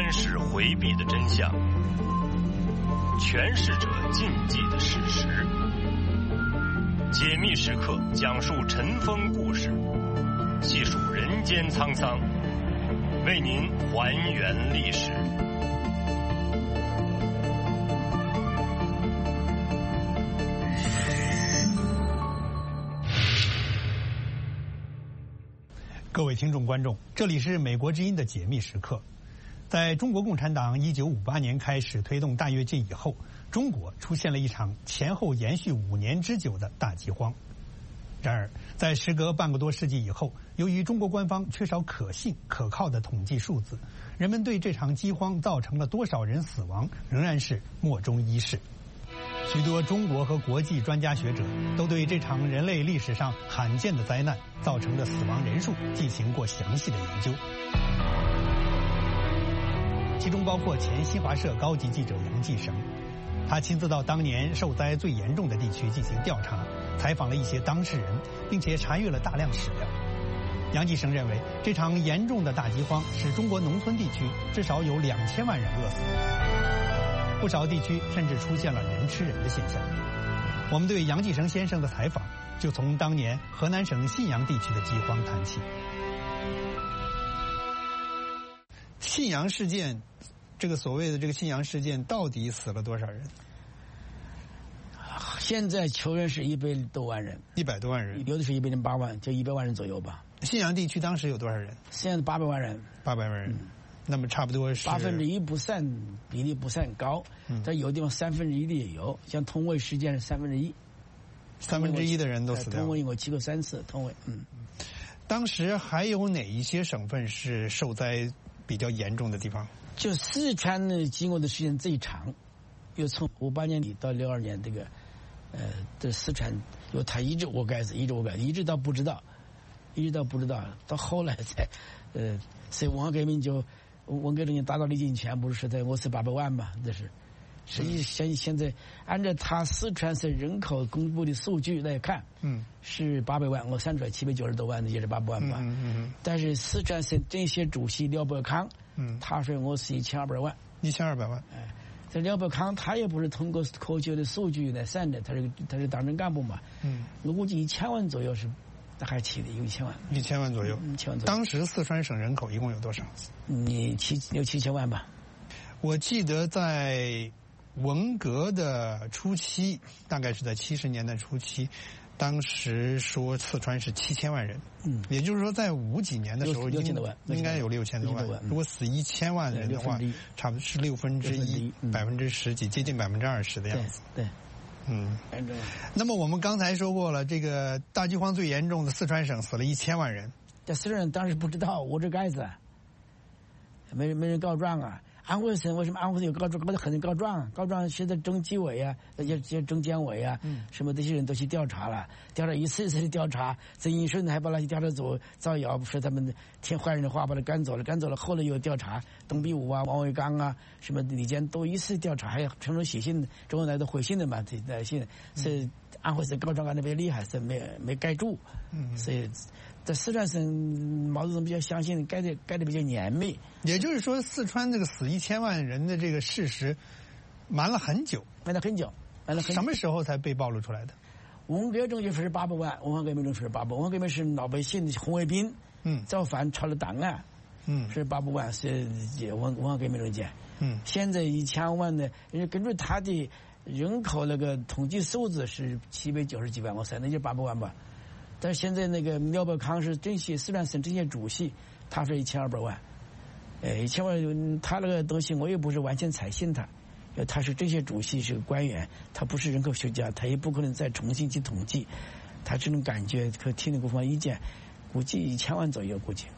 川市回避的真相，诠释者禁忌的事实。解密时刻讲述尘封故事，细数人间沧桑，为您还原历史。 各位听众观众，这里是美国之音的解密时刻。在中国共产党1958年开始推动大跃进以后，中国出现了一场前后延续5年之久的大饥荒。然而，在时隔半个多世纪以后，由于中国官方缺少可信可靠的统计数字，人们对这场饥荒造成了多少人死亡仍然是莫衷一是。许多中国和国际专家学者都对这场人类历史上罕见的灾难造成的死亡人数进行过详细的研究，其中包括前新华社高级记者杨继绳。他亲自到当年受灾最严重的地区进行调查，采访了一些当事人，并且查阅了大量史料。杨继绳认为，这场严重的大饥荒使中国农村地区至少有2000万人饿死，不少地区甚至出现了人吃人的现象。我们对杨继绳先生的采访就从当年河南省信阳地区的饥荒谈起。信阳事件，这个所谓的这个信阳事件到底死了多少人？ 现在求人是100多万人 ，100多万人， 有的是108万，就100万人左右吧。 信阳地区当时有多少人？ 现在800万人 ，800万人。那么差不多是 1%不算比例不算高，但有地方1/3的也有，像通渭事件是1/3， 1/3的人都死掉了。 通渭我去过3次，通渭。 当时还有哪一些省份是受灾比较严重的地方？ 就四川呢，经过的时间最长，又从58年底到62年这个，这四川，因为他一直我改子，一直到不知道，到后来才，所以文化革命就。文革中达到历尽全部是在我是800万嘛，这是。实际现在按照他四川省人口公布的数据来看，是800万，我算出来790多万的也是800万吧。但是四川省政协主席廖伯康，他说我是1200万。 1200万。 这廖伯康他也不是通过科学的数据来算的，他是党政干部嘛。我估计1000万左右是。大概起的有1000万 ，1000万左右。 1000万左右。 当时四川省人口一共有多少 ？6、7千万吧。 我记得在文革的初期，大概是在70年代初期，当时说四川是7000万人。也就是说在50几年的时候 ，6000多万， 应该有6000多万。如果死1000万人的话，差不多是1/6，10%几，接近20%的样子。 对。 那么我们刚才说过了，这个大饥荒最严重的四川省死了1000万人。 这四川人当时不知道，我这盖子，没人告状啊。安徽省为什么安徽省有告状？很多人告状现在中纪委啊，那些中监委啊，什么这些人都去调查了，一次的调查。曾荫顺还把那些调查组造谣，说他们听坏人的话把他赶走了，后来又调查董必武啊、王维刚啊，什么李坚都一次调查，还有传出写信，周恩来都回信的嘛，这来信是安徽省告状案特别厉害，是没盖住，所以。在四川省，毛泽东比较相信盖的比较严密。 也就是说，四川这个死1000万人的这个事实，瞒了很久。什么时候才被暴露出来的？ 文革中就说是800万，文化革命中说是800万，文化革命是老百姓红卫兵，造反抄了档案，是800万是文化革命中间。现在1000万呢，根据他的人口那个统计数字是790几万，我算那就800万吧。但是现在那个廖伯康是四川省政协主席，他说1200万，1000万，他那个东西我也不是完全采信他，因为他是政协主席，是个官员，他不是人口学家，他也不可能再重新去统计，他这种感觉和听了各方意见，估计1000万左右，估计。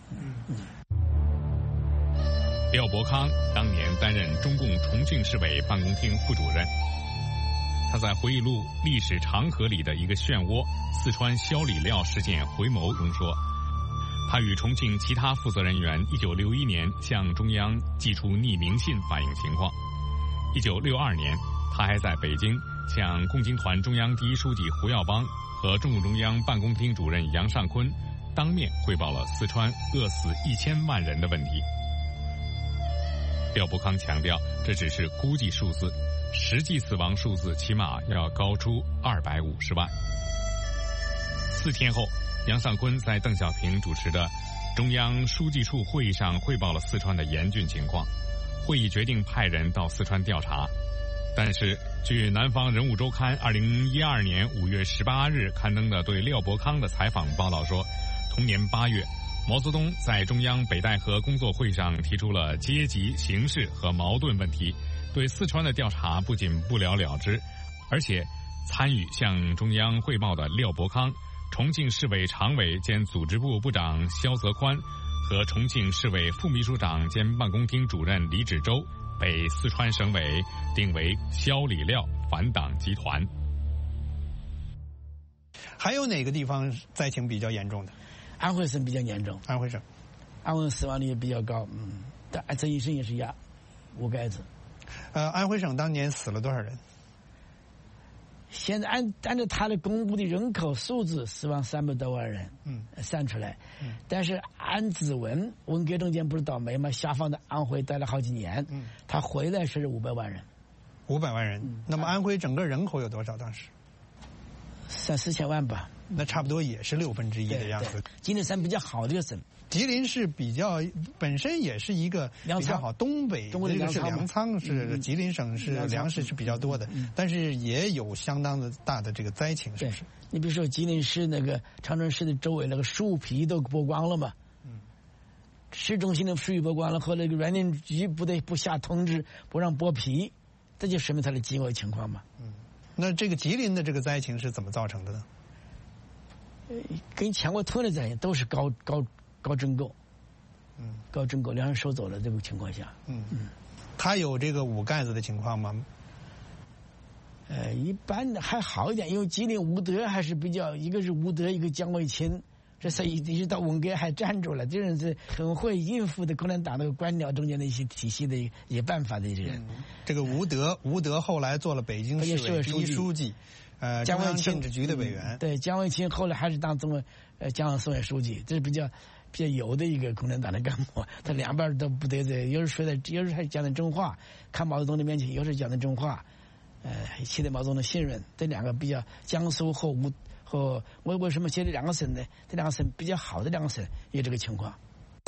廖伯康当年担任中共重庆市委办公厅副主任。他在回忆录《历史长河里的一个漩涡：四川肖李廖事件回眸》中说，他与重庆其他负责人员1961年向中央寄出匿名信反映情况。1962年，他还在北京向共青团中央第一书记胡耀邦和中共中央办公厅主任杨尚昆当面汇报了四川饿死1000万人的问题。 廖伯康强调，这只是估计数字，实际死亡数字起码要高出250万。4天后，杨尚昆在邓小平主持的中央书记处会议上汇报了四川的严峻情况，会议决定派人到四川调查。但是，据南方人物周刊2012年5月18日刊登的对廖伯康的采访报道说，同年8月，毛泽东在中央北戴河工作会上提出了阶级、形势和矛盾问题，对四川的调查不仅不了了之，而且参与向中央汇报的廖伯康、重庆市委常委兼组织部部长肖泽宽和重庆市委副秘书长兼办公厅主任李芷洲被四川省委定为肖李廖反党集团。 还有哪个地方灾情比较严重的？ 安徽省比较严重。 安徽省死亡率也比较高，但这一生也是无盖子。 安徽省当年死了多少人？ 现在按照他的公布的人口数字，死亡300多万人，算出来。但是按指纹，文革中间不是倒霉吗？下放到安徽待了好几年，他回来是500万人。 500万人。那么安徽整个人口有多少？当时 3、4千万吧。 那差不多也是1/6的样子。 吉林省比较好的一个省。 吉林是本身也是一个比较好，东北这个是粮仓，是吉林省是粮食是比较多的，但是也有相当的大的这个灾情，是不是？ 你比如说吉林市那个长春市的周围那个树皮都剥光了嘛，市中心的树皮剥光了，和那个园林局不下通知不让剥皮，这就说明它的饥饿情况嘛。 那这个吉林的这个灾情是怎么造成的呢？ 跟全国同样的灾情都是高征购，高征购，粮食收走了这个情况下， 他有这个5盖子的情况吗？ 一般还好一点，因为吉林吴德还是比较，一个是吴德，一个姜卫清，这是一直到文革还站住了，这人是很会应付的共产党的官僚中间的一些体系的一些办法的人。 这个吴德后来做了北京市委第一书记。中央政治局的委员， 对，姜卫清后来还是当中江苏省委书记，这是比较油的一个共产党的干部，他两边都不得罪，有时还讲的真话，看毛泽东的面前有时讲的真话，取得毛泽东的信任，这两个比较江苏和为什么写这两个省呢？这两个省比较好的两个省有这个情况。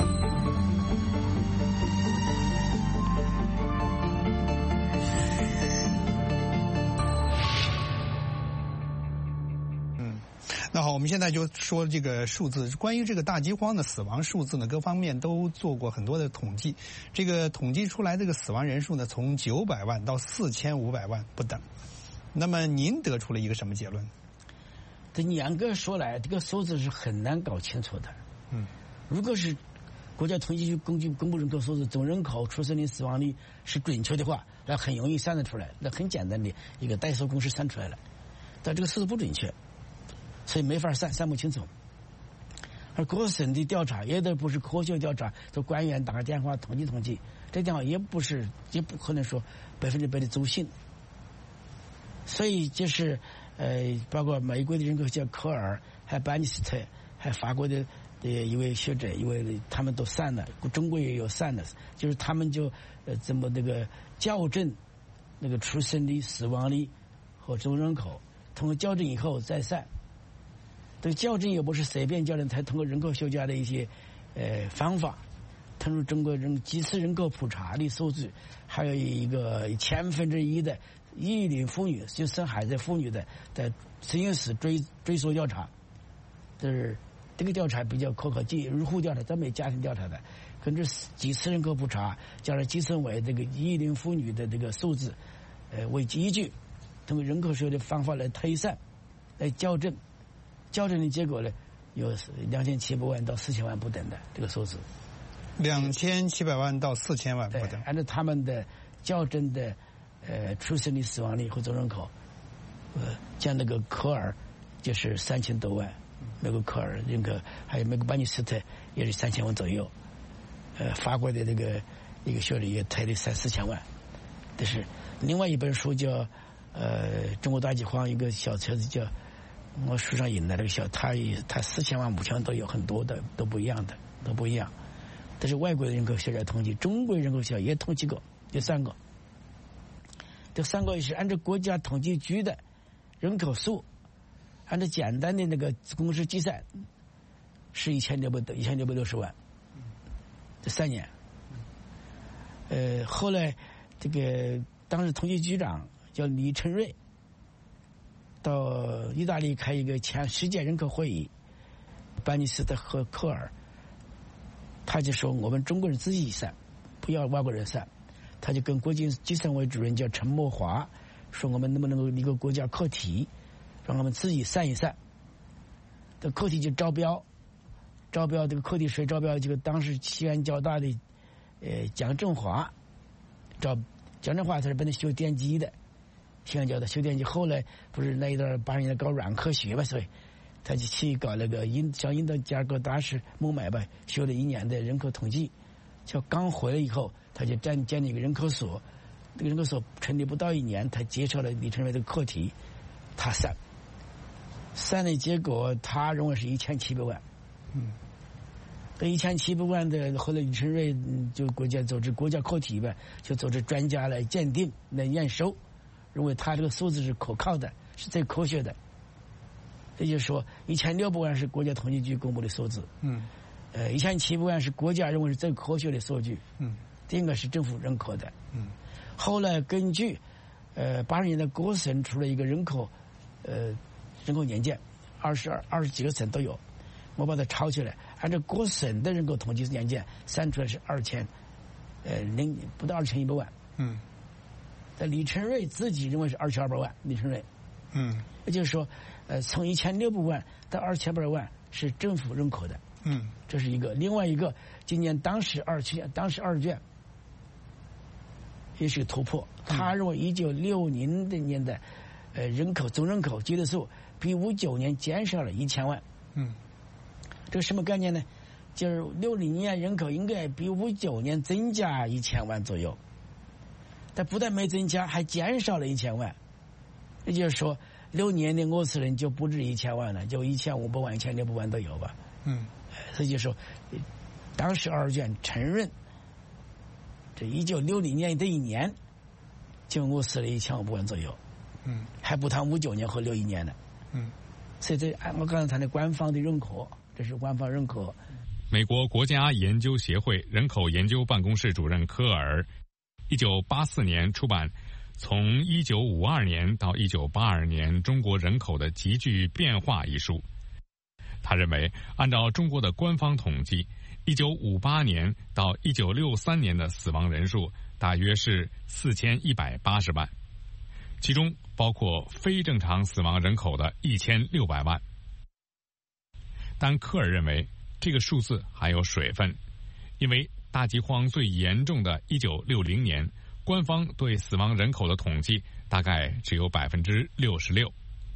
那好，我们现在就说这个数字。关于这个大饥荒的死亡数字呢，各方面都做过很多的统计。这个统计出来这个死亡人数呢，从900万到4500万不等。那么您得出了一个什么结论？ 这严格说来，这个数字是很难搞清楚的。如果是国家统计局公布人口数字，总人口、出生率、死亡率是准确的话，那很容易算得出来，那很简单的一个代数公式算出来了。但这个数字不准确。所以没法算不清楚，而各省的调查也都不是科学调查，都官员打个电话统计，这电话也不可能说100%的足信。所以就是包括美国的人口学家科尔，还有班尼斯特，还有法国的一位学者，他们都算了，中国也有算的，就是他们就怎么那个校正那个出生率、死亡率和总人口，通过校正以后再算。这个校正也不是随便校正，才通过人口学家的一些方法，通过中国几次人口普查的数据，还有一个1/1000的育龄妇女，就生孩子妇女的在实验室追溯调查，就是这个调查比较可靠，入户调查，咱没家庭调查的，根据几次人口普查，加上计算为这个育龄妇女的这个数字为依据，通过人口学的方法来推算，来校正的结果呢，有2700万到4000万不等的这个数字。 2700万到4000万不等。 按照他们的校正的出生率、死亡率和总人口，像那个科尔就是3000多万，美国科尔人口，还有美国班尼斯特也是3000万左右，法国的这个一个学者也推了3-4千万。但是另外一本书叫中国大饥荒，一个小册子叫。我书上引来那个他4000万、5000万都有，很多的都不一样的，都不一样。 这是外国的人口学家统计，中国人口学家也统计过，有3个。这3个也是按照国家统计局的人口数，按照简单的那个公式计算，是1660万。这3年。后来这个当时统计局长叫李承瑞，到意大利开一个前世界人口会议，班尼斯特和科尔，他就说我们中国人自己算，不要外国人算。他就跟国际计算委主任叫陈默华说，我们能不能够一个国家课题，让我们自己算一算。这课题就招标这个课题谁招标？这个当时西安交大的蒋振华蒋振华他是本来修电机的，西安交大修电机，后来不是那一段80年代搞软科学吧，所以他就去搞那个像印度加尔各答是孟买吧，修了1年的人口统计。就刚回来以后，他就建立一个人口所，这个人口所成立不到1年，他接受了李承瑞的课题，他算的结果，他认为是1700万。这1700万的，后来李承瑞就国家组织国家课题吧，就组织专家来鉴定、来验收，认为他这个数字是可靠的，是最科学的。也就是说，1600万是国家统计局公布的数字。1700万是国家认为是最科学的数据。这应该是政府认可的。后来根据80年代各省出了一个人口年鉴，20几个省都有，我把它抄起来，按照各省的人口统计年鉴算出来是不到2100万。但李承瑞自己认为是2200万，李承瑞。也就是说，从1600万到2200万是政府认可的。这是一个。另外一个，今年当时二卷也是个突破。他认为1960年的总人口基数比59年减少了1000万。这个什么概念呢？就是60年人口应该比59年增加1000万左右，但不但没增加，还减少了1000万。也就是说，6年的俄斯人就不止1000万了，就1500万、1600万都有吧。所以就说，当时2卷承认，这1960年的1年，就俄死了1500万左右。还不谈59年和61年呢。所以这我刚才谈的官方的认可，这是官方认可。 美国国家研究协会人口研究办公室主任科尔，1984年出版《从1952年到1982年中国人口的急剧变化》一书。他认为，按照中国的官方统计，1958年到1963年的死亡人数大约是4180万，其中包括非正常死亡人口的1600万。但科尔认为，这个数字还有水分，因为大饥荒最严重的1960年，官方对死亡人口的统计大概只有66%。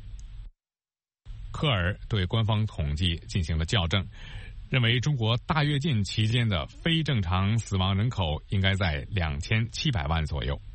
科尔对官方统计进行了校正，认为中国大跃进期间的非正常死亡人口应该在2700万左右。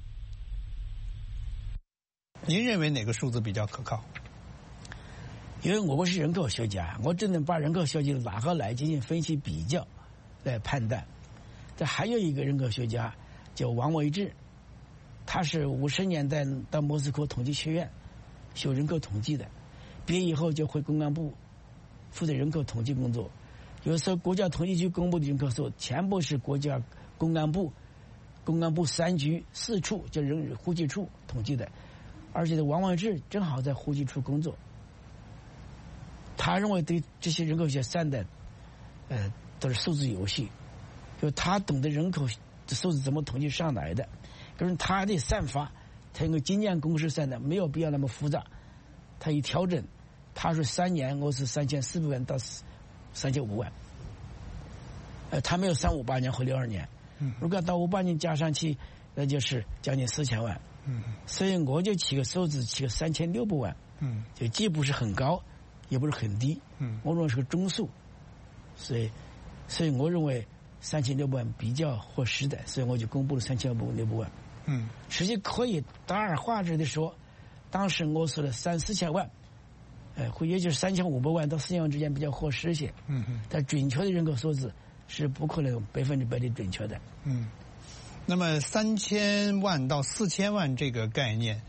您认为哪个数字比较可靠？ 因为我是人口学家，我只能把人口数据拿过来进行分析比较来判断。这还有一个人口学家叫王维志，他是50年代到莫斯科统计学院学人口统计的，毕业以后就回公安部负责人口统计工作。有时候国家统计局公布的人口数全部是国家公安部3局4处就户籍处统计的，而且王维志正好在户籍处工作。他认为对这些人口学算的都是数字游戏，就他懂得人口的数字怎么统计上来的，可是他的算法他用经验公式算的，没有必要那么复杂。他一调整，他说3年我是3400万到3500万，他没有算58年和62年，如果到58年加上去，那就是将近4000万。所以我就起个数字，起个3600万，就既不是很高，也不是很低，我认为是个中数，所以我认为3600万比较合适的，所以我就公布了3600万。实际可以大而化之的说，当时我说了3-4千万，也就是3500万到4000万之间比较合适些。但准确的人口数字是不可能100%的准确的。 那么3000万到4000万这个概念，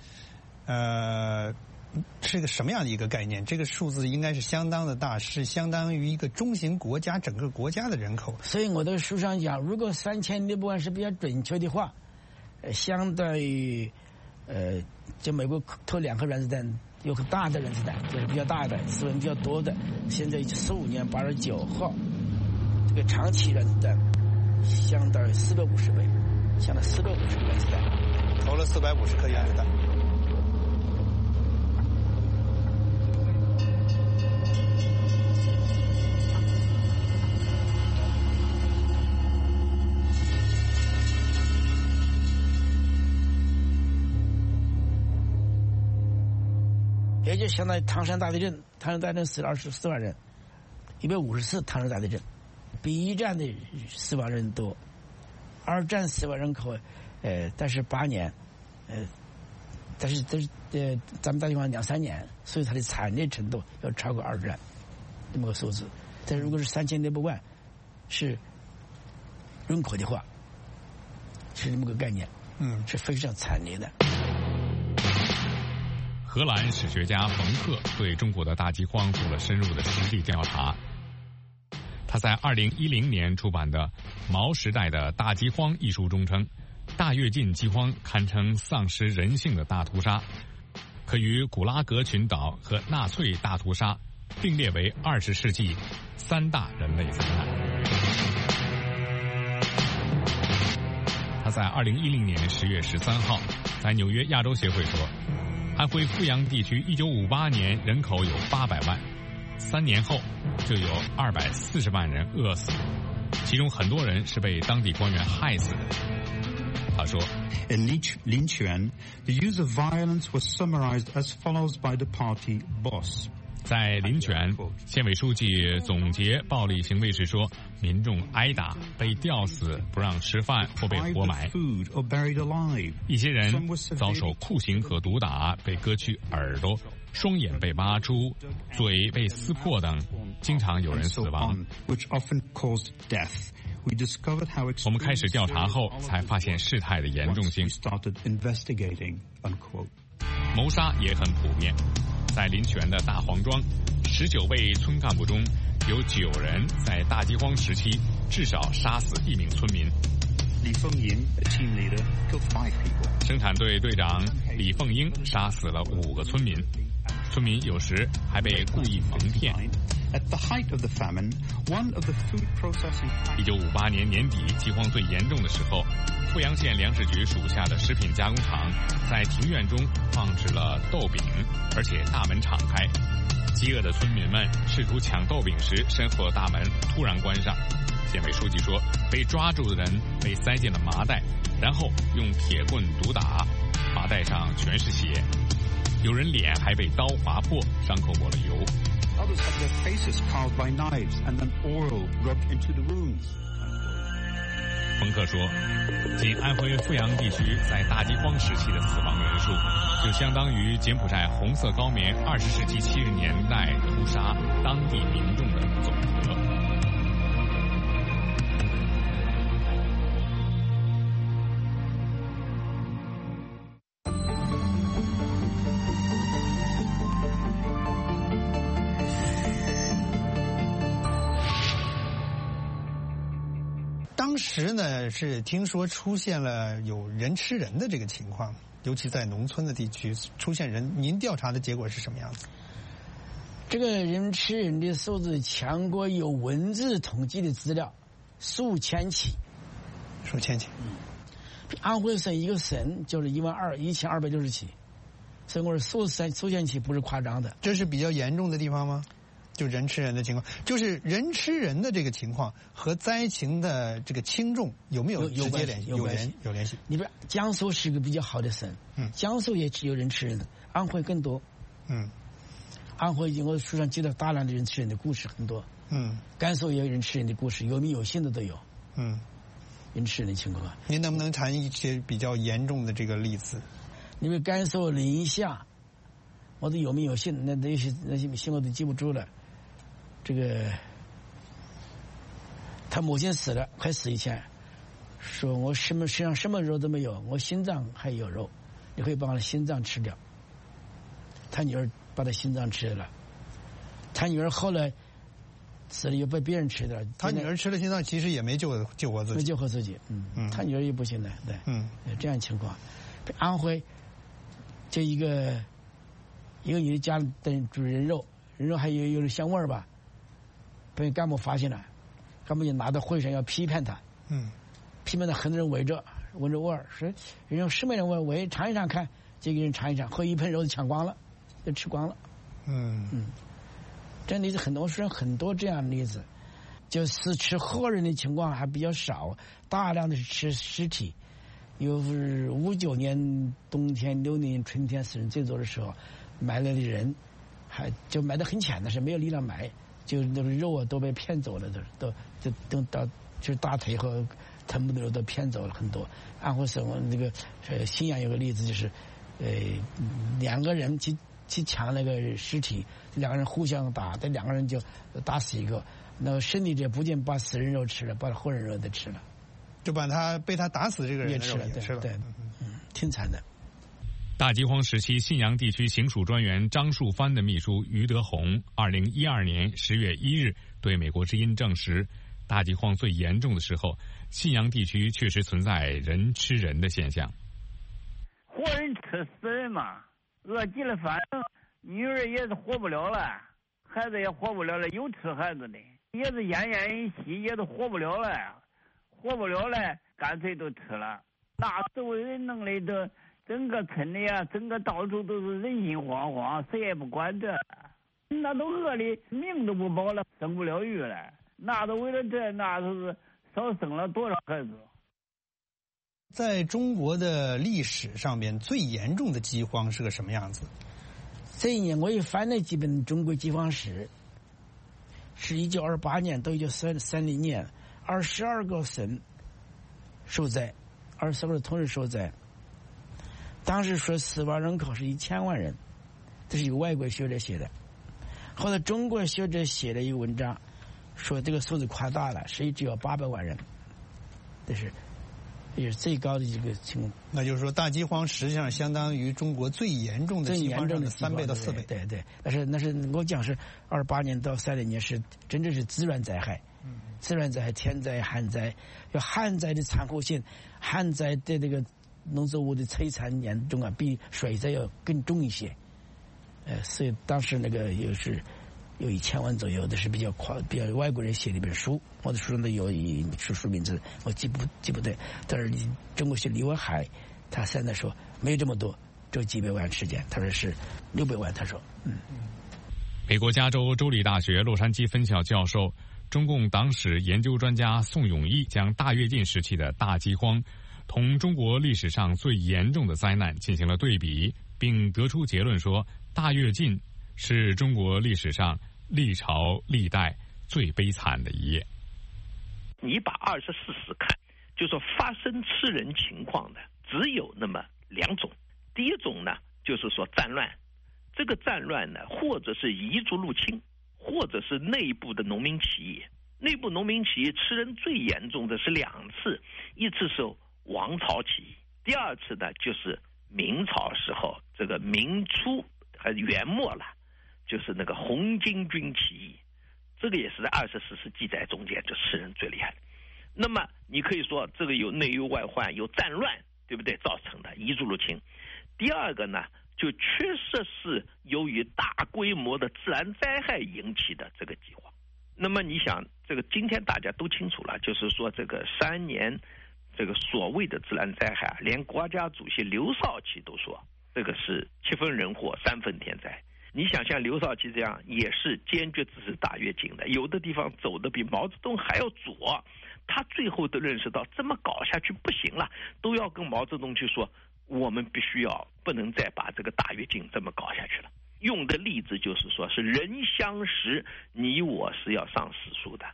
是个什么样的一个概念？这个数字应该是相当的大，是相当于一个中型国家整个国家的人口。 所以我在书上讲，如果3600万是比较准确的话，相当于就美国投2颗原子弹，有个大的原子弹，就是比较大的，死亡比较多的。现在15年8月9号，这个长期原子弹相当于450倍，相当于450个原子弹， 投了450颗原子弹。 也就相当于唐山大地震，唐山大地震死了24万人，150次唐山大地震，比一战的死亡人多。2战死亡人口，但是8年，但是咱们大地方2-3年，所以它的惨烈程度要超过2战这么个数字。但是如果是3600万是人口的话，是这么个概念，是非常惨烈的。 荷兰史学家冯克对中国的大饥荒做了深入的实地调查。他在2010年出版的《毛时代的大饥荒》一书中称，大跃进饥荒堪称丧失人性的大屠杀，可与古拉格群岛和纳粹大屠杀并列为20世纪3大人类灾难。他在2010年10月13号在纽约亚洲协会说，安徽阜阳地区1958年人口有800万，3年后就有240万人饿死，其中很多人是被当地官员害死的。他说 In Linquan, the use of violence was summarized as follows by the party boss. 在临泉，县委书记总结暴力行为时说，民众挨打、被吊死、不让吃饭或被活埋；一些人遭受酷刑和毒打，被割去耳朵、双眼被挖出、嘴被撕破等，经常有人死亡。我们开始调查后，才发现事态的严重性。谋杀也很普遍。在临泉的大黄庄，19位村干部中有9人在大饥荒时期至少杀死1名村民。 李凤英 team leader killed 5 people. 生产队队长李凤英杀死了5个村民，村民有时还被故意蒙骗。 At the height of the famine, one of the food processing 1958年年底饥荒最严重的时候，阜阳县粮食局属下的食品加工厂在庭院中放置了豆饼，而且大门敞开。饥饿的村民们试图抢豆饼时，身后的大门突然关上。县委书记说，被抓住的人被塞进了麻袋，然后用铁棍毒打，麻袋上全是血，有人脸还被刀划破，伤口抹了油。 Others had their faces carved by knives and then oil rubbed into the wounds. 冯克说，仅安徽阜阳地区在大饥荒时期的死亡人数，就相当于柬埔寨红色高棉20世纪70年代屠杀当地民众的总和。 当时呢是听说出现了有人吃人的这个情况，尤其在农村的地区出现人。您调查的结果是什么样子？ 这个人吃人的数字强过有文字统计的资料，数千起。 数千起。 安徽省一个省就是1260起，所以我说数千起不是夸张的。 这是比较严重的地方吗？就人吃人的情况，就是人吃人的这个情况和灾情的这个轻重有没有直接联系？有联系。 你比如江苏是个比较好的省，江苏也有人吃人的，安徽更多。安徽我书上记得大量的人吃人的故事很多。甘肃也有人吃人的故事，有名有姓的都有。人吃人的情况。 您能不能谈一些比较严重的这个例子？ 因为甘肃临夏，我都有名有姓，那些姓我都记不住了。这个他母亲死了，快死以前，说我身上什么肉都没有，我心脏还有肉，你可以把我的心脏吃掉。他女儿把他心脏吃了，他女儿后来死了又被别人吃掉。 他女儿吃了心脏，其实也没救活自己。 没救活自己，他女儿也不行的，对，这样情况。安徽就一个女的家里等煮人肉还有香味儿吧，被干部发现了，干部就拿到会上要批判他，批判他很多人闻着味儿，说人家什么人闻尝一尝看，这个人尝一尝，后一盆肉就抢光了，就吃光了，这例子很多，说很多这样的例子，就是吃活人的情况还比较少，大量的是吃尸体。有59年冬天，60年春天死人最多的时候，埋了的人，还就埋得很浅的是没有力量埋，就那个肉啊都被骗走了，都到就是大腿和臀部的肉都骗走了很多。安徽省那个信阳有个例子，就是两个人去抢那个尸体，两个人互相打，这两个人就打死一个，那个身体者不仅把死人肉吃了，把活人肉都吃了。 就把被他打死这个人也吃了，对，挺惨的。 大饥荒时期，信阳地区行署专员张树藩的秘书于德宏，2012年10月1日对美国之音证实，大饥荒最严重的时候，信阳地区确实存在人吃人的现象。 活人吃死人嘛，饿极了，反正女儿也是活不了了，孩子也活不了了，有吃孩子的，也是奄奄一息，也都活不了了。活不了了，干脆都吃了。那时候人弄的都整个村里啊，整个到处都是人心惶惶，谁也不管这，那都饿的命都不保了，生不了育了。那都为了这，那都是少生了多少孩子。 在中国的历史上面，最严重的饥荒是个什么样子？ 这一年我也翻了几本中国饥荒史，是1928年到1930年。22个省受灾，22个同时受灾。当时说死亡人口是1000万人，这是有外国学者写的。后来中国学者写了一个文章，说这个数字夸大了，实际只有800万人，这是也是最高的一个情况。 那就是说，大饥荒实际上相当于中国最严重的饥荒上的3倍到4倍。 对，那是我讲是28年到30年是真正是自然灾害。自然灾害、天灾、旱灾，有旱灾的残酷性，旱灾对这个农作物的摧残严重啊，比水灾要更重一些。所以当时那个有1000万左右的是比较外国人写的一本书，我的书上都有书名字，我记不对。但是中国学李文海，他现在说没有这么多，只有几百万时间，他说是600万，他说。 美国加州州立大学洛杉矶分校教授。中共党史研究专家宋永毅将大跃进时期的大饥荒同中国历史上最严重的灾难进行了对比，并得出结论说，大跃进是中国历史上历朝历代最悲惨的一页。 你把24史看，就说发生吃人情况的只有那么2种。第一种呢，就是说战乱，这个战乱呢，或者是彝族入侵，或者是内部的农民起义。内部农民起义吃人最严重的是2次，一次是王朝起义，第2次呢就是明朝时候这个明初还元末了，就是那个红巾军起义，这个也是在24史记载中间就吃人最厉害的。那么你可以说这个有内忧外患，有战乱，对不对？造成的彝族入侵。第2个呢，就确实是由于大规模的自然灾害引起的这个饥荒。那么你想，这个今天大家都清楚了，就是说这个3年这个所谓的自然灾害，连国家主席刘少奇都说这个是7分人祸3分天灾。你想像刘少奇这样也是坚决支持大跃进的，有的地方走的比毛泽东还要左，他最后都认识到这么搞下去不行了，都要跟毛泽东去说，我们必须要不能再把这个大跃进这么搞下去了。用的例子就是说是人相识，你我是要上史书的。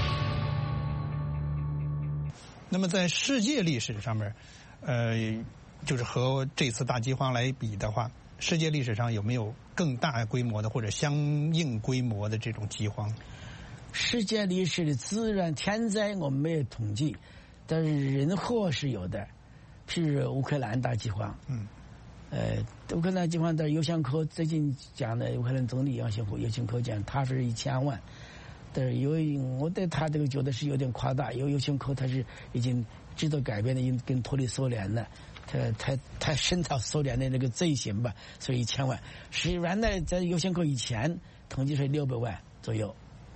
那么在世界历史上面， 就是和这次大饥荒来比的话，世界历史上有没有更大规模的或者相应规模的这种饥荒？ 世界历史的自然天灾我们没有统计，但是人祸是有的，譬如乌克兰大饥荒。乌克兰饥荒的尤先科最近讲的，乌克兰总理尤先科讲，他是1000万，但是我对他这个觉得是有点夸大，尤先科他是已经制度改变的，已经跟脱离苏联了，他深造苏联的那个罪行吧，所以1000万。是原来在尤先科以前统计是600万左右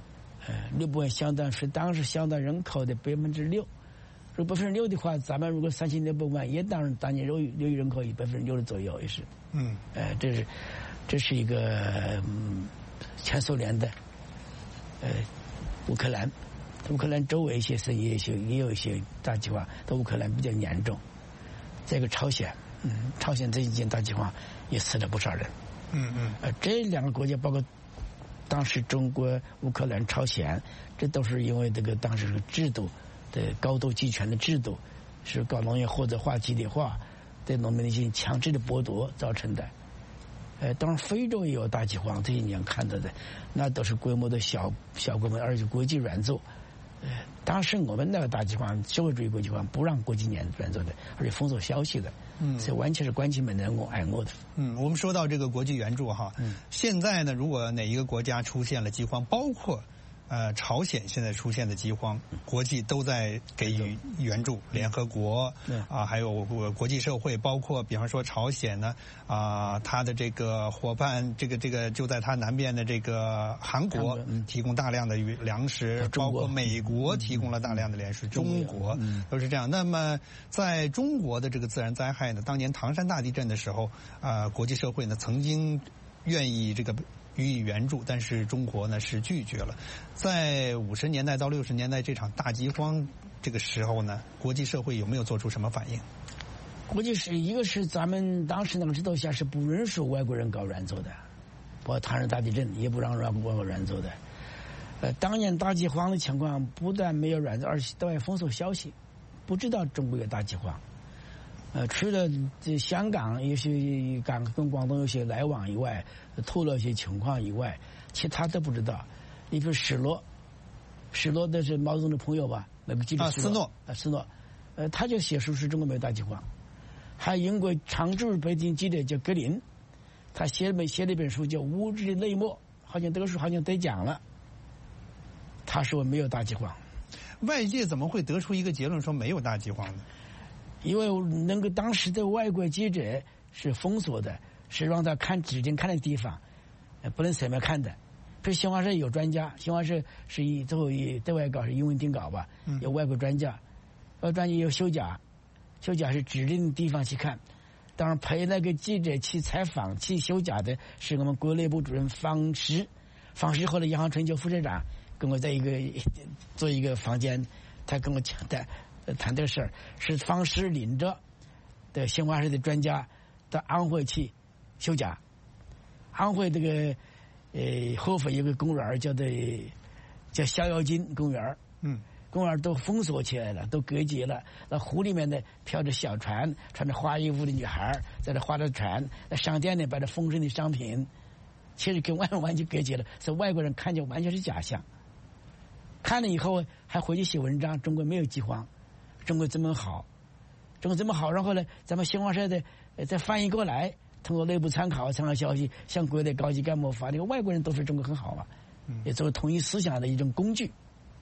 ，600万相当是当时相当人口的6%。如果6%的话，咱们如果3600万，也当年由于人口6%左右也是。这是一个前苏联的乌克兰周围一些也有一些大饥荒，但乌克兰比较严重。这个朝鲜这一件大饥荒也死了不少人。这两个国家包括当时中国、乌克兰、朝鲜，这都是因为这个当时的制度的高度集权的制度，是搞农业或者化集体化，对农民的一些强制的剥夺造成的。当然非洲也有大饥荒，这些年看到的，那都是规模的小规模，而且国际援助。当时我们那个大饥荒，社会主义国际化不让国际援助的，而且封锁消息的，所以完全是关起门来挨饿的。 我们说到这个国际援助哈，现在呢，如果哪一个国家出现了饥荒，包括朝鲜现在出现的饥荒，国际都在给予援助，联合国还有国际社会，包括比方说朝鲜呢它的这个伙伴，这个就在它南边的这个韩国提供大量的粮食，包括美国提供了大量的粮食，中国都是这样。那么在中国的这个自然灾害呢，当年唐山大地震的时候国际社会呢曾经愿意这个予以援助，但是中国呢是拒绝了。在50年代到60年代这场大饥荒这个时候呢，国际社会有没有做出什么反应？ 国际是一个是咱们当时那个制度下是不允许外国人搞援助的，包括唐山大地震也不让外国援助的。当年大饥荒的情况不但没有援助，而且对外封锁消息，不知道中国有大饥荒。除了这香港有些港跟广东有些来往以外，透露一些情况以外，其他都不知道。你比如史诺的是毛泽东的朋友吧，那个记者斯诺，他就写书是中国没有大饥荒。还有英国常驻北京记者叫格林，他写了一本书叫《无知的内幕》，好像这个书好像得奖了。他说没有大饥荒。 外界怎么会得出一个结论说没有大饥荒呢？ 因为那个当时的外国记者是封锁的，是让他指定看的地方，不能随便看的。比如新华社有专家，新华社是最后对外稿是英文定稿吧，有外国专家，有休假是指定的地方去看。当然陪那个记者去采访去休假的是我们国内部主任方石后来银行春秋副社长跟我在做一个房间，他跟我谈这个事儿，是方石领着的新华社的专家到安徽去休假。安徽这个合肥有个公园叫逍遥津公园，公园都封锁起来了，都隔绝了。那湖里面呢飘着小船，穿着花衣服的女孩在那划着船，那商店呢摆着丰盛的商品，其实跟外面完全隔绝了，所以外国人看见完全是假象。看了以后还回去写文章，中国没有饥荒。中国这么好，然后呢，咱们新华社的再翻译过来，通过内部参考消息，向国内高级干部发，这个外国人都是中国很好嘛，也作为统一思想的一种工具。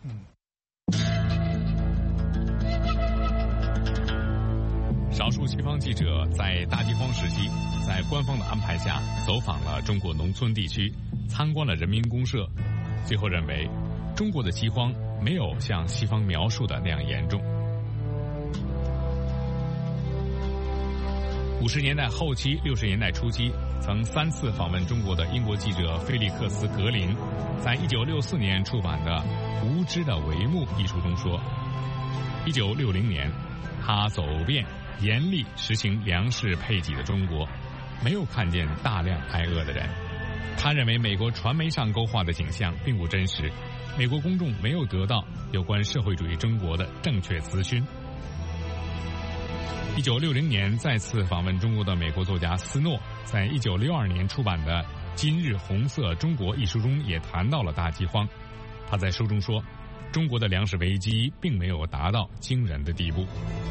少数西方记者在大饥荒时期，在官方的安排下走访了中国农村地区，参观了人民公社，最后认为中国的饥荒没有像西方描述的那样严重。50年代后期、60年代初期，曾3次访问中国的英国记者菲利克斯·格林，在1964年出版的《无知的帷幕》一书中说，1960年，他走遍严厉实行粮食配给的中国，没有看见大量挨饿的人。他认为美国传媒上勾画的景象并不真实，美国公众没有得到有关社会主义中国的正确资讯。 1960年再次访问中国的美国作家斯诺，在1962年出版的《今日红色中国》一书中也谈到了大饥荒。他在书中说，中国的粮食危机并没有达到惊人的地步。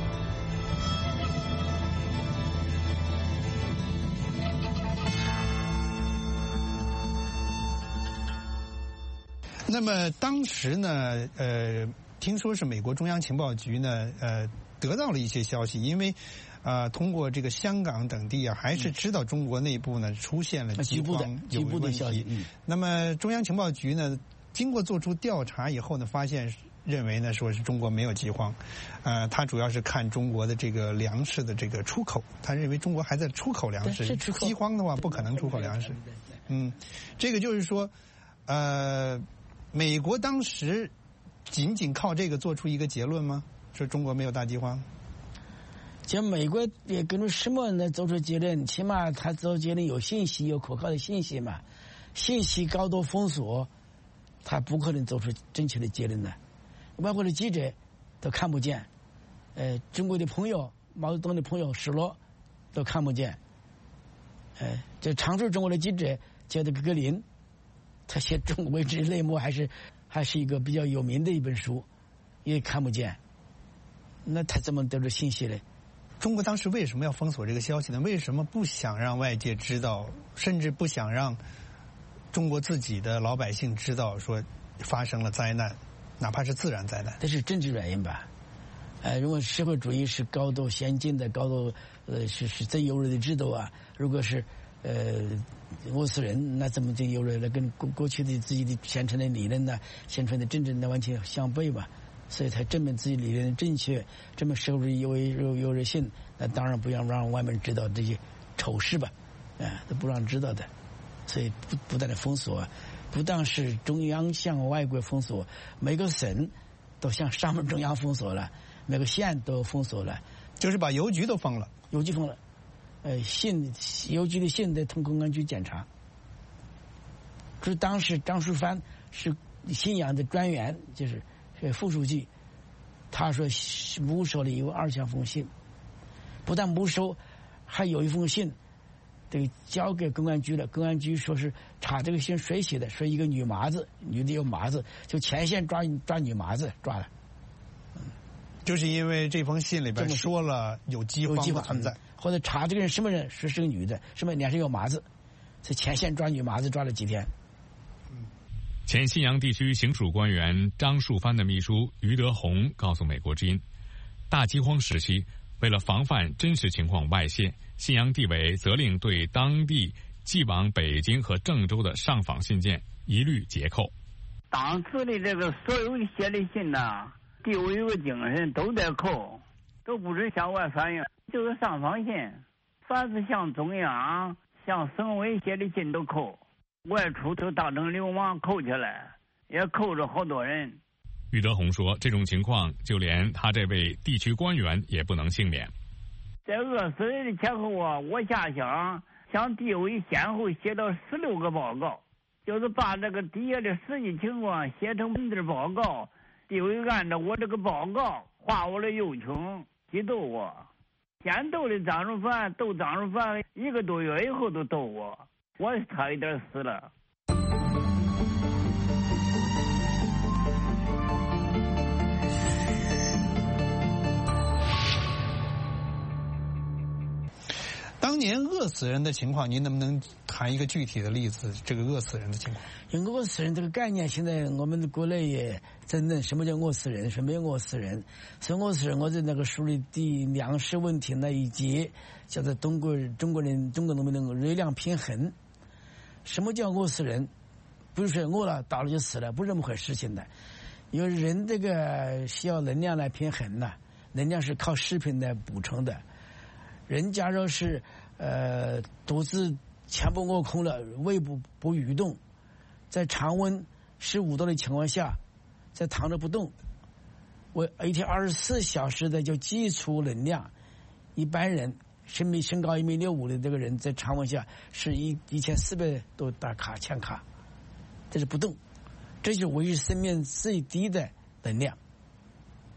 那么当时呢，听说是美国中央情报局呢，得到了一些消息，因为通过这个香港等地啊，还是知道中国内部呢出现了饥荒有问题。那么中央情报局呢，经过做出调查以后呢，认为呢说是中国没有饥荒，他主要是看中国的这个粮食的这个出口，他认为中国还在出口粮食，饥荒的话不可能出口粮食。这个就是说，美国当时仅仅靠这个做出一个结论吗？说中国没有大饥荒？ 就美国也根据什么能做出结论？起码他做结论有信息，有可靠的信息嘛。信息高度封锁，他不可能做出正确的结论的。外国的记者都看不见，中国的朋友、毛泽东的朋友史罗都看不见。这常驻中国的记者叫这个格林，他写中国之内幕还是一个比较有名的一本书，也看不见。那他怎么得出信息呢？ 中国当时为什么要封锁这个消息呢？为什么不想让外界知道，甚至不想让中国自己的老百姓知道说发生了灾难，哪怕是自然灾难？ 这是政治原因吧？如果社会主义是高度先进的、高度是最优越的制度啊，如果是饿死人，那怎么就优越了？跟过去的自己的宣传的理论呢、宣传的政治呢完全相悖吧？所以才证明自己理论的正确，证明社会主义优越性，那当然不要让外面知道这些丑事吧，都不让知道的，所以不断的封锁，不但是中央向外国封锁，每个省都向上面中央封锁了，每个县都封锁了， 就是把邮局都封了， 邮局封了，邮局的信得通公安局检查。就是当时张树藩是信阳的专员，就是副书记，他说没收了有2,000封信，不但没收，还有一封信得交给公安局了。公安局说是查这个信谁写的，说一个女麻子，女的有麻子，就前线抓女麻子抓了。 就是因为这封信里边说了有饥荒的存在， 或者查这个人什么人，说是个女的，什么脸上有麻子，所以前线抓女麻子抓了几天。 前信阳地区行署官员张树藩的秘书余德宏告诉美国之音，大饥荒时期，为了防范真实情况外泄，信阳地委责令对当地寄往北京和郑州的上访信件一律截扣。 当时的这个所有写的信呐，地委有个精神都得扣，都不是向外反映，就是上访信，凡是向中央、向省委写的信都扣。外出都当成流氓扣起来，也扣着好多人。 余德宏说，这种情况就连他这位地区官员也不能幸免。 在饿死人的前后啊，我下乡向地委先后写了16个报告，就是把这个底下的实际情况写成文字报告，地委按照我这个报告画我的右穷，激斗我。先斗的张树藩，斗张树藩1个多月以后都斗我。我差一点死了。 当年饿死人的情况，您能不能谈一个具体的例子？这个饿死人的情况， 因为饿死人这个概念，现在我们的国内也争论什么叫饿死人，什么叫饿死人。所以饿死人，我在那个书里的粮食问题那一节，叫做中国农民的热量平衡。什么叫饿死人？不是说饿了倒了就死了，不是这么回事情的。因为人这个需要能量来平衡的，能量是靠食品来补充的。人假如是肚子全部饿空了，胃部不蠕动，在常温15度的情况下，在躺着不动，我一天24小时的就基础能量，一般人身高1.65米的这个人在常温下是1400多大卡千卡，这是不动，这就是维持生命最低的能量。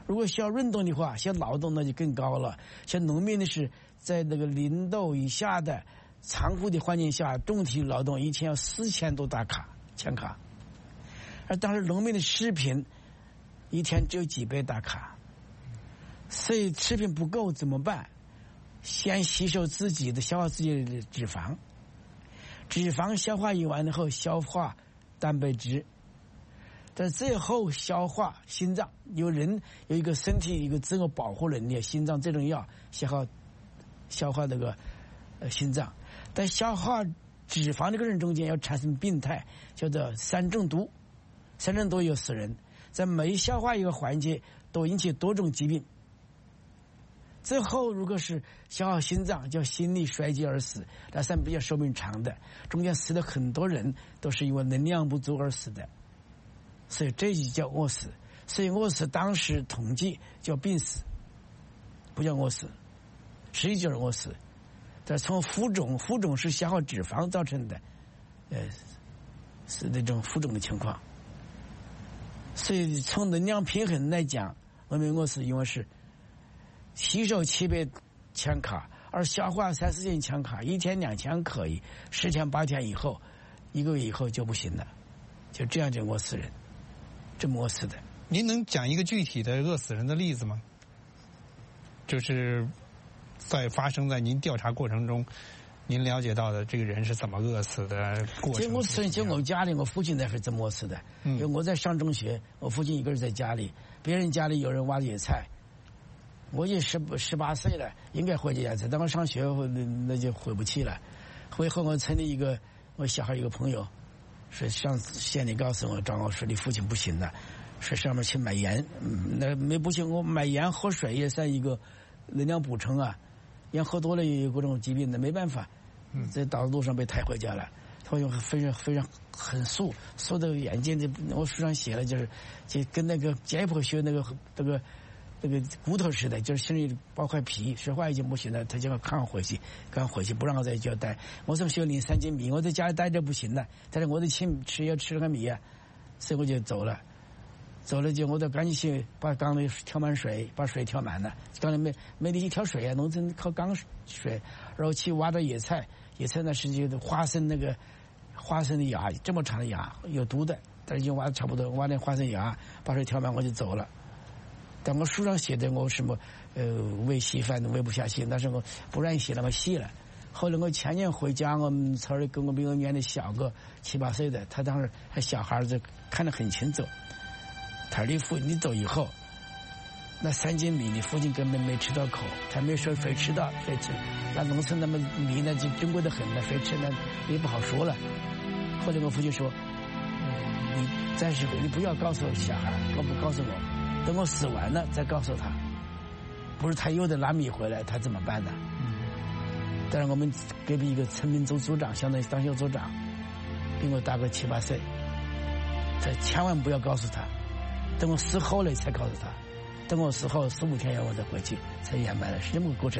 如果需要运动的话，像劳动那就更高了。像农民的是在那个0度以下的残酷的环境下，重体力劳动一天要4000多大卡千卡，而当时农民的食品一天只有几百大卡，所以食品不够怎么办？先吸收自己的消化自己的脂肪，脂肪消化完以后消化蛋白质，但最后消化心脏。有人有一个身体一个自我保护能力，心脏这种药消化那个心脏，但消化脂肪这个人中间要产生病态，叫做三中毒。三中毒有死人，在每消化一个环节都引起多种疾病。最后如果是消耗心脏，叫心力衰竭而死，那算比较寿命长的。中间死的很多人都是因为能量不足而死的，所以这就叫饿死。所以饿死当时统计叫病死，不叫饿死，实际就是饿死。但从浮肿是消耗脂肪造成的，是那种浮肿的情况。所以从能量平衡来讲，我们饿死因为是吸收700千卡，而消化3-4千千卡，一天2000可以，10天8天以后，1个月以后就不行了，就这样就饿死人，这么饿死的。 您能讲一个具体的饿死人的例子吗？就是发生在您调查过程中，您了解到的这个人是怎么饿死的过程？ 我死人就我家里，我父亲那是怎么饿死的？因为我在上中学，我父亲一个人在家里，别人家里有人挖野菜。我也18岁了，应该回家去。等我上学那就回不去了。回后我村里我小孩一个朋友，是上县里告诉我，张老师你父亲不行了，是上面去买盐。那没不行，我买盐喝水也算一个能量补充啊。盐喝多了也有各种疾病的，没办法。在道路上被抬回家了，他用非常很素的眼睛的，我书上写了，就跟那个解剖学那个骨头似的，就是心里包块皮，说话已经不行了，他就要赶回去不让我在家待。我从学领3斤米，我在家里待着不行了，但是我得吃了个米啊，所以我就走了就我得赶紧去把缸里调满水，把水调满了，缸里没力气调水啊，农村靠缸水，然后去挖到野菜呢是就花生的芽，这么长的芽有毒的，但是已经挖的差不多，挖点花生芽，把水调满我就走了。但我书上写的我什么喂稀饭喂不下去，但是我不愿意写那么细了。后来我前年回家，我们村里跟我比我年龄小个7、8岁的，他当时还小孩子，看得很清楚。他说你走以后，那3斤米你父亲根本没吃到口，他没说谁吃到谁吃，那农村那么米呢就珍贵的很了，谁吃呢也不好说了。后来我父亲说，你暂时你不要告诉小孩，不告诉我。等我死完了再告诉他，不是他又得拿米回来，他怎么办呢？但是我们隔壁一个村民组组长，相当于当校组长，比我大个7、8岁，他千万不要告诉他，等我死后了才告诉他，等我死后4、5天以后我再回去才圆满了，是这么个过程。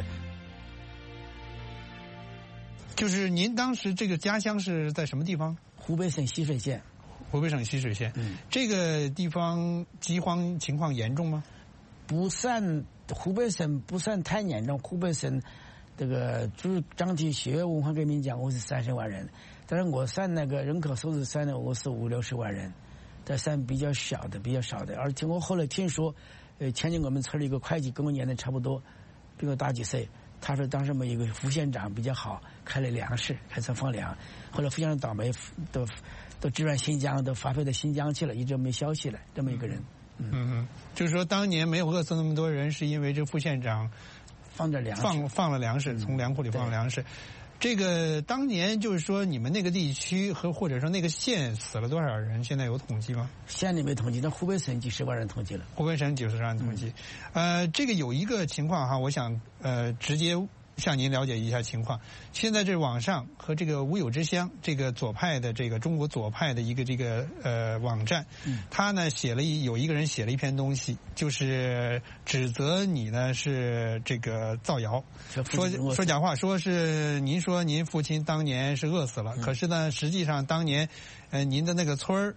就是您当时这个家乡是在什么地方？ 湖北省浠水县。 湖北省浠水县，这个地方饥荒情况严重吗？ 不算，湖北省不算太严重。湖北省这个就是张体学文化革命讲，我是30万人，但是我算那个人口数字算的，我是50、60万人，但算比较少的。而且我后来听说，前年我们村里一个会计跟我年龄差不多，比我大几岁。他说当时我们有个副县长比较好，开了粮食，开始放粮，后来副县长倒霉都支援新疆，都发配到新疆去了，一直没消息了。这么一个人， 就是说当年没有饿死那么多人，是因为这副县长放了粮食，从粮库里放了粮食。这个当年就是说你们那个地区或者说那个县死了多少人？现在有统计吗？ 县里没统计，但湖北省几十万人统计了。 湖北省90万统计。这个有一个情况哈，我想直接向您了解一下情况。现在这网上和这个无有之乡这个左派的这个中国左派的一个网站，他呢有一个人写了一篇东西，就是指责你呢是这个造谣，说假话，说是您说您父亲当年是饿死了，可是呢实际上当年您的那个村儿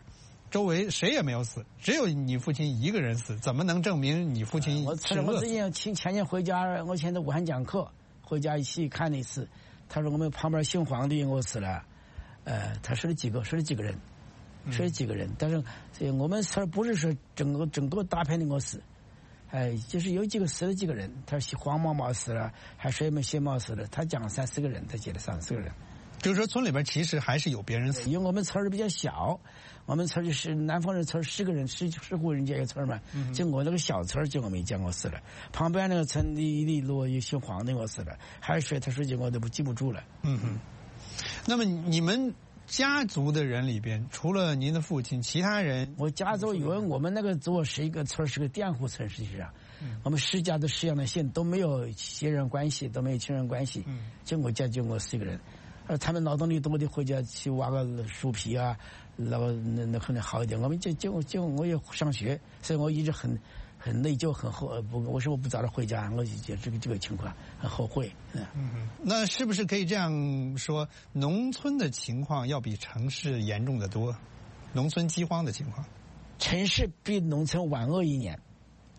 周围谁也没有死，只有你父亲一个人死，怎么能证明你父亲是我最近前年回家，我现在武汉讲课，回家一起看了一次。他说我们旁边姓黄的我死了，他说了几个人，但是我们村不是说整个大片的我死，就是有几个死了几个人。他说黄毛毛死了，还谁没谢毛死了，他讲3-4个人，他写了3-4个人。 就是说村里边其实还是有别人死， 因为我们村儿比较小，我们村就是南方人村10个人10户人家一个村嘛，就我那个小村就我没见过死了。旁边那个村里落有姓黄的我死了，还有谁他说我都记不住了。 那么你们家族的人里边，除了您的父亲，其他人？ 我家族因为我们那个族是一个村，是个佃户村，实际上，我们10家的10样的县都没有血缘关系，都没有亲人关系，就我家就我4个人。他们劳动力多的回家去挖个树皮啊，那可能好一点。我们就我也上学，所以我一直很内疚，很后不，我说我不早点回家，我就这个情况很后悔。 那是不是可以这样说，农村的情况要比城市严重得多？农村饥荒的情况， 城市比农村晚饿一年。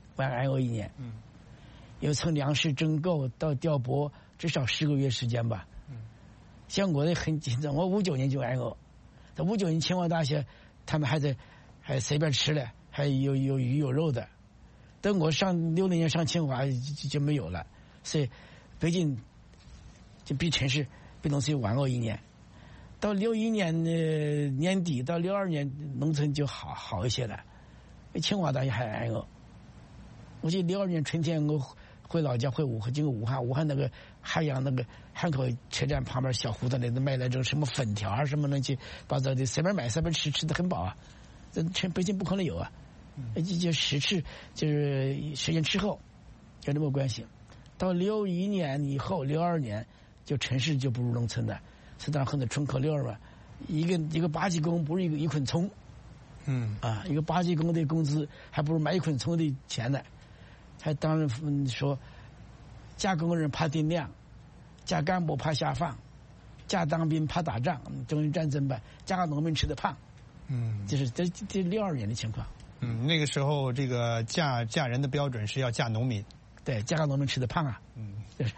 有从粮食征购到调拨，至少10个月时间吧。像我的很紧张，我59年就挨饿，在59年清华大学，他们还随便吃了，还有鱼有肉的。等我60年上清华就没有了，所以北京就比城市比农村晚饿1年。到61年年底到62年，农村就好一些了。清华大学还挨饿。我记得62年春天我回老家，经过武汉那个海洋那个汉口车站旁边小胡同里头卖那种什么粉条啊，什么乱七八糟的，随便买随便吃得很饱啊。这北京不可能有啊。就实质就是时间之后有这么关系。到61年以后，62年就城市就不如农村了。是当很多村口溜吧，一个8级工不是一捆葱，一个8级工的工资还不如买1捆葱的钱呢。还当然说，嫁工人怕定量，嫁干部怕下放，嫁当兵怕打仗，中日战争吧，嫁个农民吃得胖，就是这62年的情况。 那个时候这个嫁人的标准是要嫁农民， 对，嫁个农民吃得胖啊，就是。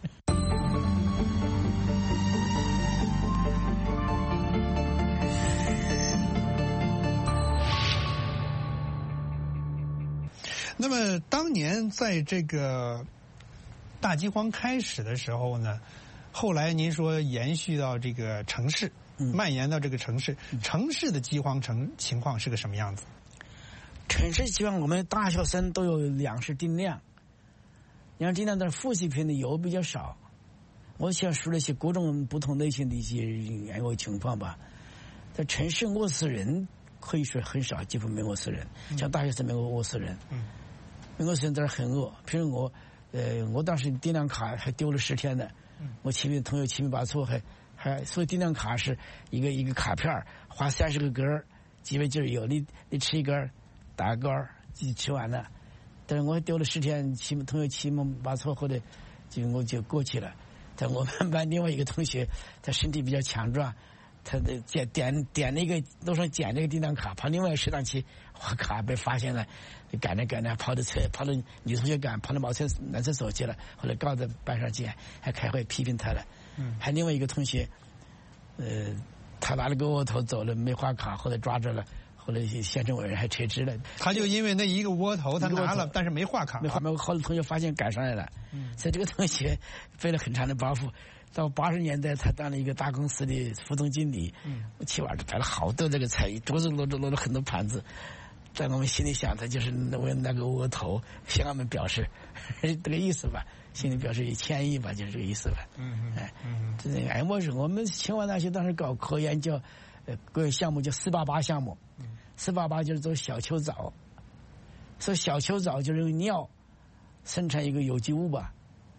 那么当年在这个大饥荒开始的时候呢，后来您说延续到这个城市，蔓延到这个城市，城市的饥荒情况是个什么样子？ 城市饥荒，我们大学生都有粮食定量，但是副食品的油比较少。我想说了一些各种不同类型的一些挨饿情况吧。在城市饿死人可以说很少，几乎没饿死人，像大学生没饿死人。没饿死人在这很饿，譬如我当时定量卡还丢了10天呢。我同学七拼八凑还所以定量卡是一个卡片，画30个格，几位劲儿有，你吃一根打个勾，吃完了。但是我丢了10天，同学七拼八凑后来我就过去了。但我们班另外一个同学，他身体比较强壮，他的点那个路上捡那个定量卡，跑另外一个食堂去画卡，被发现了，赶着跑到女同学跑到男厕所去了，后来告到班上去，还开会批评他了。还另外一个同学，他拿了个窝头走了，没画卡，后来抓着了。后来县政委员还撤职了。他就因为那一个窝头，他拿了，但是没画卡。 后来同学发现赶上来了，所以这个同学背了很长的包袱。到80年代，他当了一个大公司的副总经理。去玩摆了好多这个菜，桌子摞了很多盘子。在我们心里想，他就是为那个窝头向我们表示这个意思吧，心里表示歉意吧，就是这个意思吧。这个挨饿是我们清华大学当时搞科研叫个项目叫488项目。488就是做小球藻，所以小球藻就是用尿生产一个有机物吧。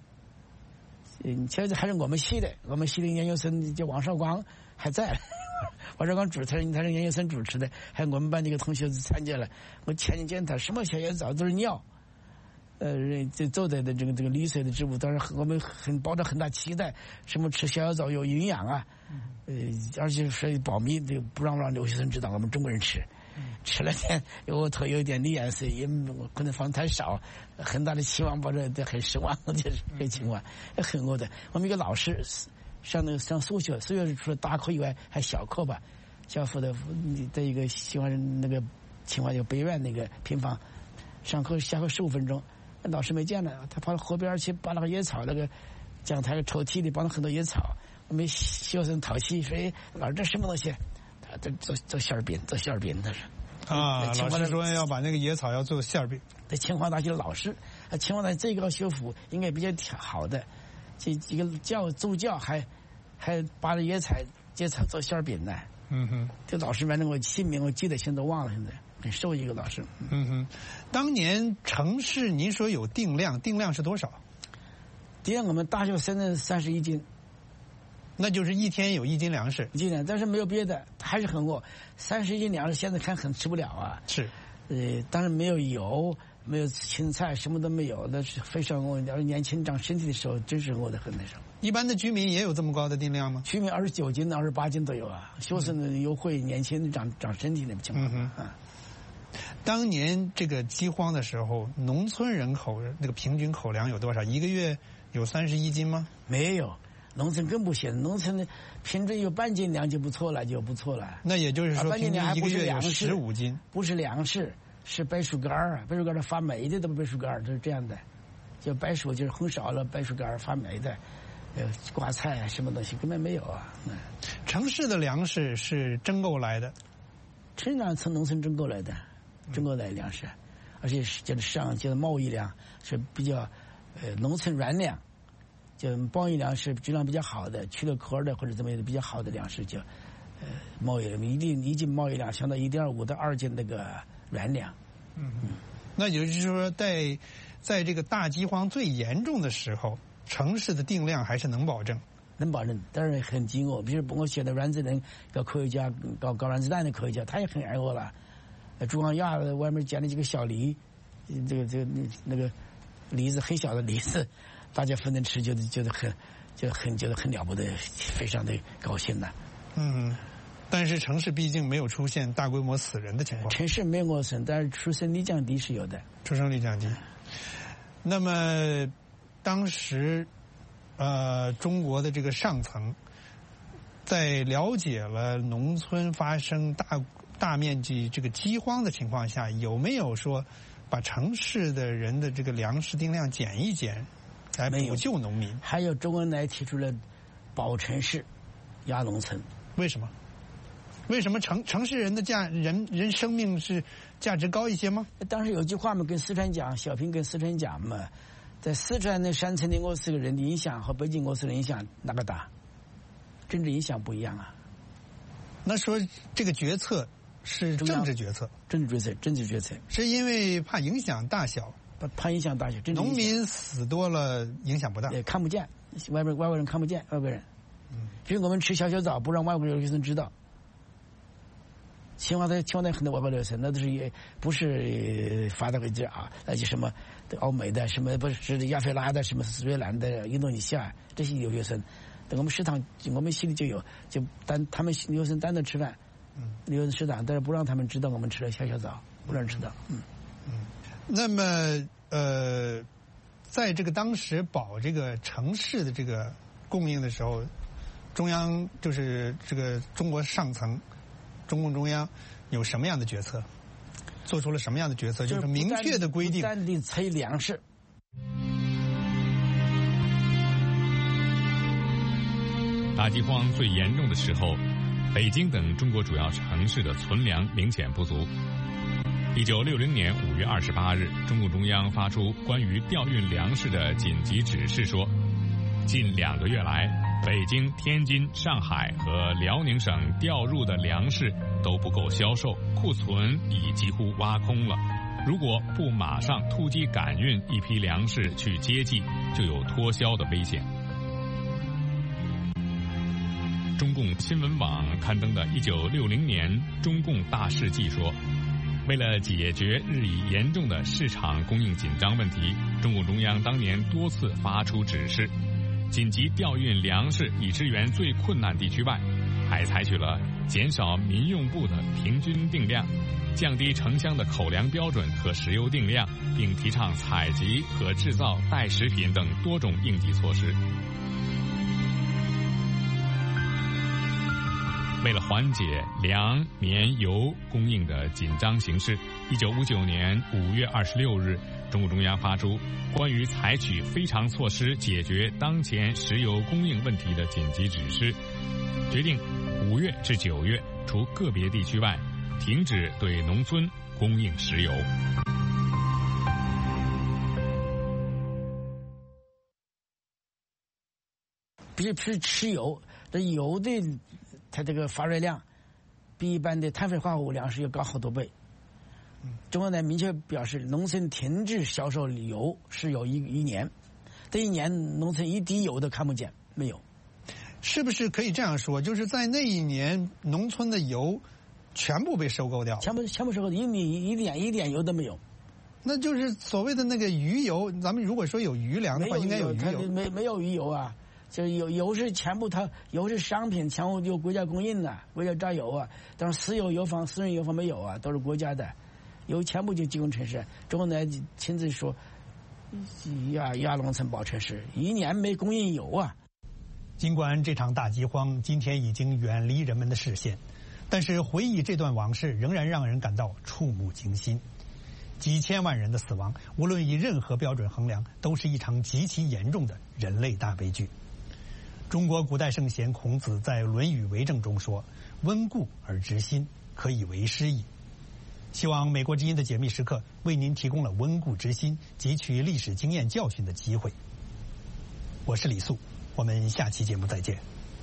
其实还是我们系的研究生叫王绍光还在，王绍光主持，他是研究生主持的，还有我们班的一个同学参加了。我前几见他什么小球藻都是尿，就做的这个绿色的植物，当然我们抱着很大期待，什么吃小球藻有营养啊，而且是保密的，不让留学生知道我们中国人吃。 吃了点额头有点绿颜色，也可能放太少，很大的期望，抱着很失望，就是这情况，很饿的。我们一个老师上数学除了大课以外还小课吧，小课的一个喜欢那个清华就北院那个平房，上课下课15分钟，老师没见了，他跑到河边去把那个野草那个讲台抽屉里放了很多野草，我们学生淘气说：“老师这什么东西？”他做馅儿饼，他说。 老师说要把那个野草要做馅儿饼。 在清华大学的老师，清华大学这个学府应该比较好的，这几个助教还把这野草做馅儿饼呢。这老师反正我姓名我记得，现在都忘了，现在很瘦一个老师。 当年城市您说有定量是多少？ 定量我们大学生的31斤。 那就是一天有1斤粮食， 但是没有别的，还是很饿。31斤粮食现在看很吃不了啊。 是， 当然没有油，没有青菜，什么都没有，那是非常饿。要是年轻长身体的时候，真是饿得很那时候。 一般的居民也有这么高的定量吗？ 居民29斤、28斤都有啊。学生的优惠，年轻长身体那个情况。 当年这个饥荒的时候，农村人口那个平均口粮有多少？一个月有31斤吗？ 没有。农村更不行，农村的平均有半斤粮就不错了。 那也就是说，平均一个月有15斤， 不是粮食，是白薯干啊！白薯干是发霉的，都白薯干都是这样的。就白薯就是烘烧了，白薯干发霉的，挂菜啊，什么东西根本没有啊。 城市的粮食是征购来的， 城上从农村征购来的，征购来的粮食，而且是就是贸易粮是比较农村软粮。就贸易粮食质量比较好的，去了壳的或者怎么样的比较好的粮食，叫贸易粮。一斤贸易粮相当于1.5到2斤那个软粮。 那也就是说，在这个大饥荒最严重的时候，城市的定量还是能保证。 能保证，但是很饥饿。比如我写的阮子仁搞科学家，搞原子弹的科学家，他也很挨饿了。朱光亚外面捡了几个小梨，那个梨子很小的梨子。大家分着吃，觉得很了不得，非常的高兴的。 但是城市毕竟没有出现大规模死人的情况。 城市没有饿死，但是出生率降低是有的。 出生率降低。那么，当时，中国的这个上层，在了解了农村发生大面积这个饥荒的情况下，有没有说把城市的人的这个粮食定量减一减？来补救农民。 还有周恩来提出了保城市压农村。 为什么？城市人的人生命是价值高一些吗？ 当时有句话嘛，跟四川讲，小平跟四川讲嘛，在四川的山城的饿死个人的影响和北京饿死人影响哪个大？政治影响不一样啊。 那说这个决策是政治决策， 政治决策， 是因为怕影响大小。 怕影响大小， 农民死多了影响不大， 对，看不见，外国人看不见外国人。比如我们吃小小枣，不让外国留学生知道。清华大很多外国留学生，那都是也不是发达国家啊，那就什么欧美的，什么不是亚非拉的，什么斯里兰的、印度尼西亚这些留学生，等我们食堂，我们系里就有，就他们留学生单独吃饭，留学生食堂，但是不让他们知道我们吃了小小枣，不让人知道。 那么在这个当时保这个城市的这个供应的时候，中央就是这个中国上层，中共中央有什么样的决策？做出了什么样的决策？就是明确的规定。 不断地催粮食。 大饥荒最严重的时候，北京等中国主要城市的存粮明显不足。1960年5月28日，中共中央发出关于调运粮食的紧急指示说，近2个月来，北京、天津、上海和辽宁省调入的粮食都不够销售，库存已几乎挖空了。如果不马上突击赶运一批粮食去接济，就有脱销的危险。中共新闻网刊登的1960年中共大事记说，为了解决日益严重的市场供应紧张问题，中共中央当年多次发出指示，紧急调运粮食以支援最困难地区外， 还采取了减少民用部的平均定量，降低城乡的口粮标准和石油定量，并提倡采集和制造代食品等多种应急措施。为了缓解粮、棉、油供应的紧张形势，1959年5月26日，中共中央发出关于采取非常措施解决当前石油供应问题的紧急指示，决定5月至9月，除个别地区外，停止对农村供应石油。 比如吃油，这油的它这个发热量比一般的碳水化合物量是要高好多倍。中国呢明确表示，农村停止销售油是有一年，这一年农村一滴油都看不见，没有。 是不是可以这样说？就是在那一年，农村的油全部被收购掉， 全部收购，一点油都没有。 那就是所谓的那个余油。咱们如果说有余粮的话，应该有余油。 没有余油啊。就是油是全部，它油是商品，全部由国家供应的，国家榨油啊。但是私人油坊没有啊，都是国家的，油全部就进攻城市。中国呢亲自说，压农村保城市，一年没供应油啊。 尽管这场大饥荒今天已经远离人们的视线，但是回忆这段往事仍然让人感到触目惊心。几千万人的死亡，无论以任何标准衡量，都是一场极其严重的人类大悲剧。中国古代圣贤孔子在《论语为政》中说：“温故而知新，可以为师矣。”希望美国之音的解密时刻为您提供了温故知新、汲取历史经验教训的机会。我是李素，我们下期节目再见。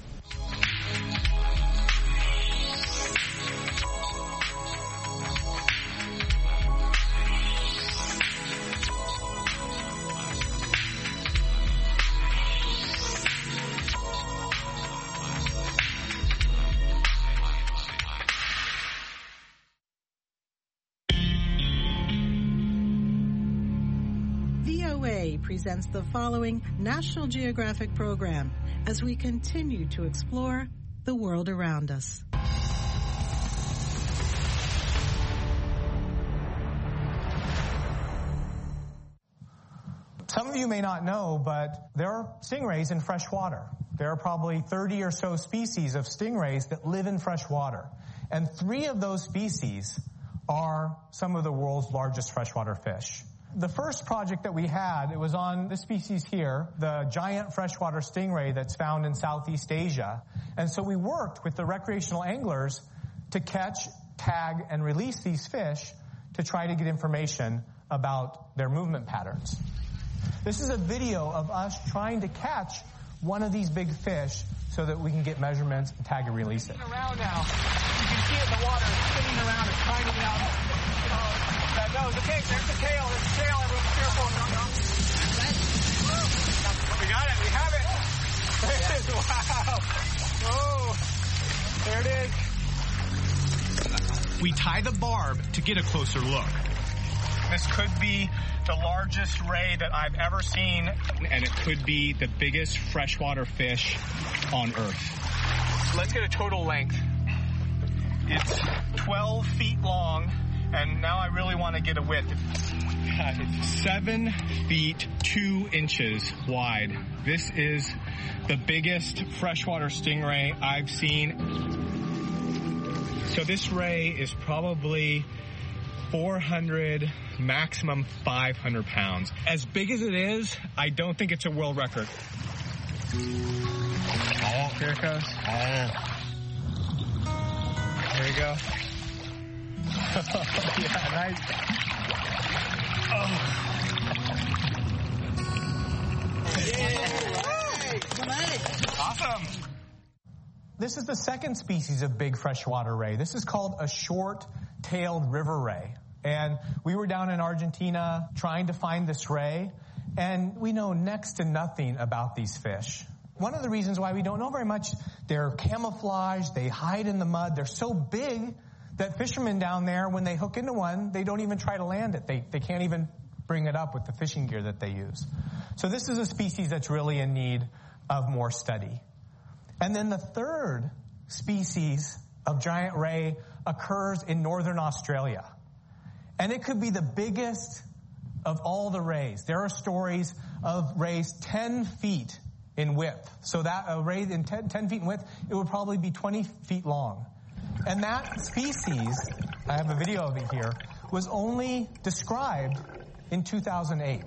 Presents the following National Geographic program as we continue to explore the world around us. Some of you may not know, but there are stingrays in fresh water. There are probably 30 or so species of stingrays that live in fresh water. And 3 of those species are some of the world's largest freshwater fish. The first project that we had, it was on this species here, the giant freshwater stingray that's found in Southeast Asia. And so we worked with the recreational anglers to catch, tag, and release these fish to try to get information about their movement patterns. This is a video of us trying to catch one of these big fish so that we can get measurements and tag and release it. It's around now. You can see it in the water. It's spinning around. It's trying to get out. That nose. Okay, there's the tail. There's the tail. Everyone's careful. No. We got it. We have it. There it is. Wow. Oh, there it is. We tie the barb to get a closer look. This could be the largest ray that I've ever seen, and it could be the biggest freshwater fish on Earth. Let's get a total length. It's 12 feet long, and now I really want to get a width. It's 7 feet 2 inches wide. This is the biggest freshwater stingray I've seen. So this ray is probably 400, maximum 500 pounds. As big as it is, I don't think it's a world record. Oh, here it goes. Oh. There you go. Yeah, nice. Oh. Awesome. This is the second species of big freshwater ray. This is called a short-tailed river ray. And we were down in Argentina trying to find this ray, and we know next to nothing about these fish. One of the reasons why we don't know very much, they're camouflaged, they hide in the mud, they're so big that fishermen down there, when they hook into one, they don't even try to land it. They can't even bring it up with the fishing gear that they use. So this is a species that's really in need of more study. And then the third species of giant ray occurs in northern Australia. And it could be the biggest of all the rays. There are stories of rays 10 feet in width. So that a ray in 10 feet in width, it would probably be 20 feet long. And that species, I have a video of it here, was only described in 2008.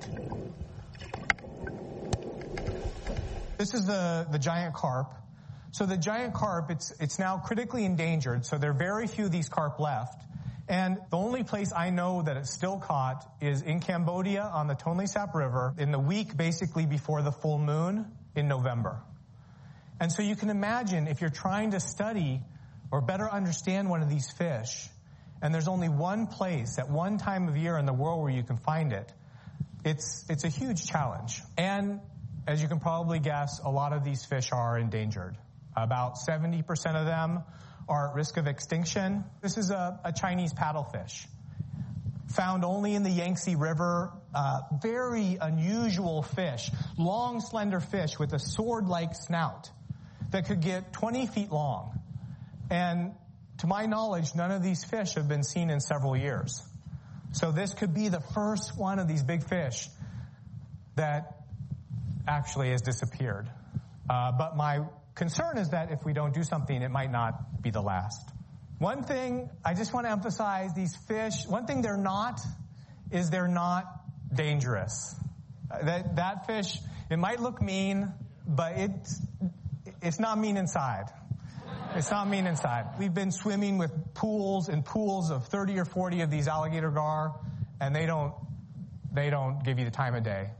This is the giant carp. So the giant carp, it's now critically endangered, so there are very few of these carp left. And the only place I know that it's still caught is in Cambodia on the Tonle Sap River in the week basically before the full moon in November. And so you can imagine if you're trying to study or better understand one of these fish, and there's only one place at one time of year in the world where you can find it, it's a huge challenge. And as you can probably guess, a lot of these fish are endangered. About 70% of them are at risk of extinction. This is a Chinese paddlefish, found only in the Yangtze River. Very unusual fish, long, slender fish with a sword-like snout that could get 20 feet long. And to my knowledge, none of these fish have been seen in several years. So this could be the first one of these big fish that actually has disappeared. But my concern is that if we don't do something, it might not be the last. One thing I just want to emphasize, these fish, one thing they're not is they're not dangerous. That fish, it might look mean, but it's not mean inside. It's not mean inside. We've been swimming with pools and pools of 30 or 40 of these alligator gar, and they don't give you the time of day.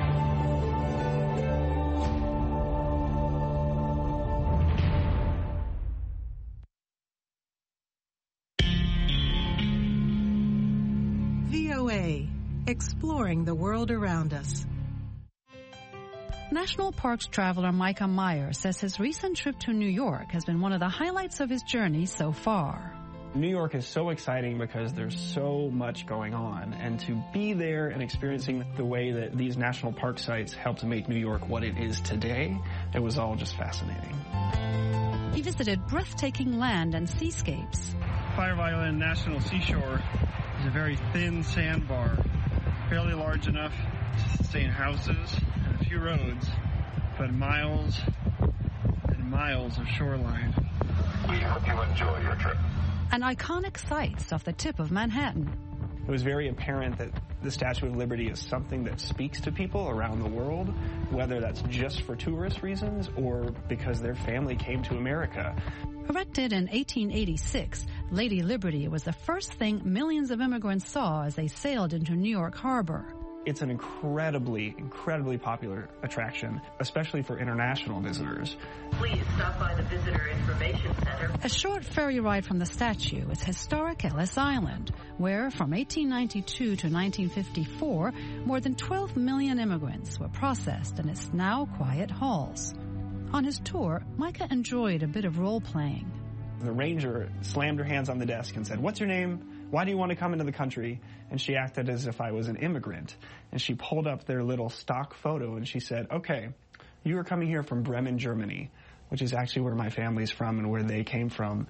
VOA, exploring the world around us. National Parks traveler Micah Meyer says his recent trip to New York has been one of the highlights of his journey so far. New York is so exciting because there's so much going on, and to be there and experiencing the way that these national park sites helped make New York what it is today, it was all just fascinating. He visited breathtaking land and seascapes. Fire Island National Seashore is a very thin sandbar, fairly large enough to sustain houses and a few roads, but miles and miles of shoreline. We hope you enjoy your trip. And iconic sites off the tip of Manhattan. It was very apparent that the Statue of Liberty is something that speaks to people around the world, whether that's just for tourist reasons or because their family came to America. Erected in 1886, Lady Liberty was the first thing millions of immigrants saw as they sailed into New York Harbor. It's an incredibly popular attraction, especially for international visitors. Please stop by the Visitor Information Center. A short ferry ride from the statue is historic Ellis Island, where from 1892 to 1954, more than 12 million immigrants were processed in its now quiet halls. On his tour, Micah enjoyed a bit of role-playing. The ranger slammed her hands on the desk and said, "What's your name? Why do you want to come into the country?" And she acted as if I was an immigrant. And she pulled up their little stock photo and she said, "Okay, you are coming here from Bremen, Germany," which is actually where my family's from and where they came from.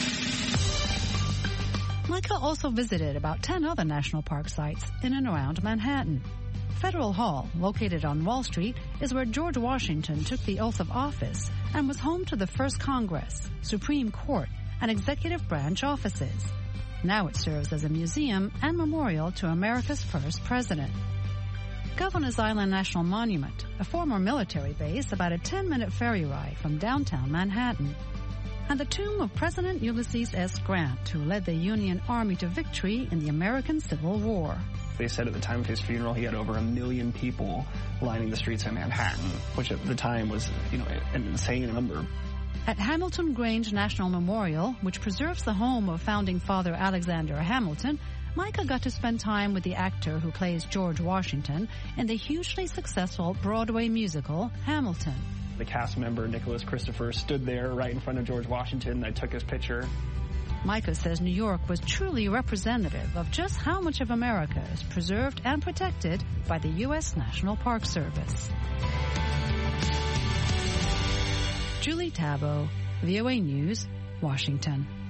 Micah also visited about 10 other national park sites in and around Manhattan. Federal Hall, located on Wall Street, is where George Washington took the oath of office and was home to the First Congress, Supreme Court, and executive branch offices. Now it serves as a museum and memorial to America's first president. Governor's Island National Monument, a former military base about a 10-minute ferry ride from downtown Manhattan. And the tomb of President Ulysses S. Grant, who led the Union Army to victory in the American Civil War. They said at the time of his funeral he had over 1 million people lining the streets of Manhattan, which at the time was, an insane number. At Hamilton Grange National Memorial, which preserves the home of founding father Alexander Hamilton, Micah got to spend time with the actor who plays George Washington in the hugely successful Broadway musical, Hamilton. The cast member, Nicholas Christopher, stood there right in front of George Washington. I took his picture. Micah says New York was truly representative of just how much of America is preserved and protected by the U.S. National Park Service. Julie Tabo, VOA News, Washington.